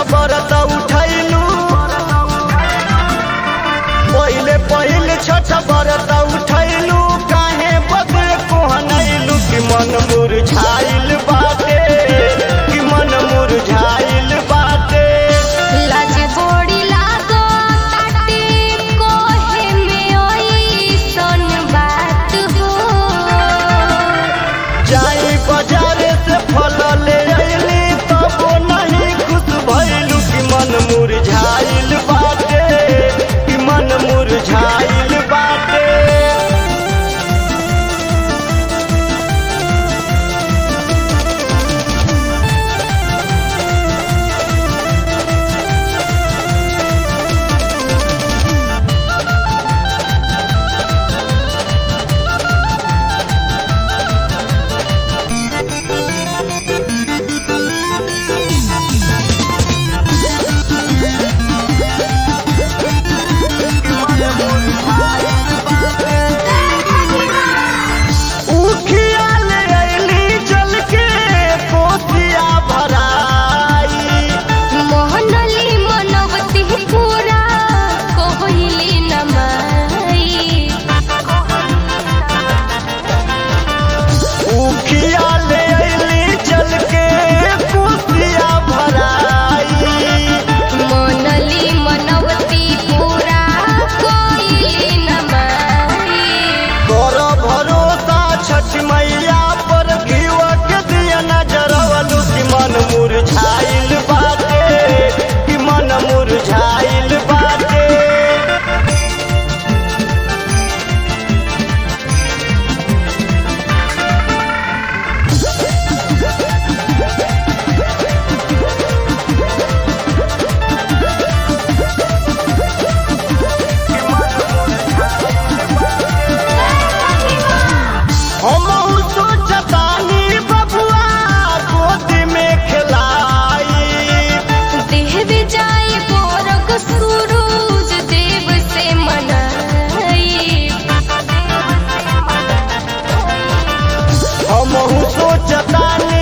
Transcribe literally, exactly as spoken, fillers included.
व्रत उठैलू पहिले पहिले छठ व्रत उठैलू काहे बदे कोहनैलू कि मन मुरझाइल बाटे कि मन मुरझाइल बाटे लाज बड़ी लागो ताटे कोहे में ओइसन बात हो जाई बाजारे से फल ले अइली तबो नहीं खुश भइलू कि मन मुरझाइल बाटे कि मन मुरझाइल बाटे उखिया ले अइली जल के कोसिया भराई मोहनली मनवती पूरा कोहली नमाई उखिया ले अइली जल के कोसिया भराई मोहनली मनवती पूरा कोहली नमाई कर भरोसा छठ मैया पर घिवा के दिया नजरवलू कि मन मुरझाइल बाटे कि मन मुरझाइल बाटे हमहू सोचतानी बबुआ गोदी में खिलाई देव जाए बोरक सूरज देव से मनाई हमहू सोचतानी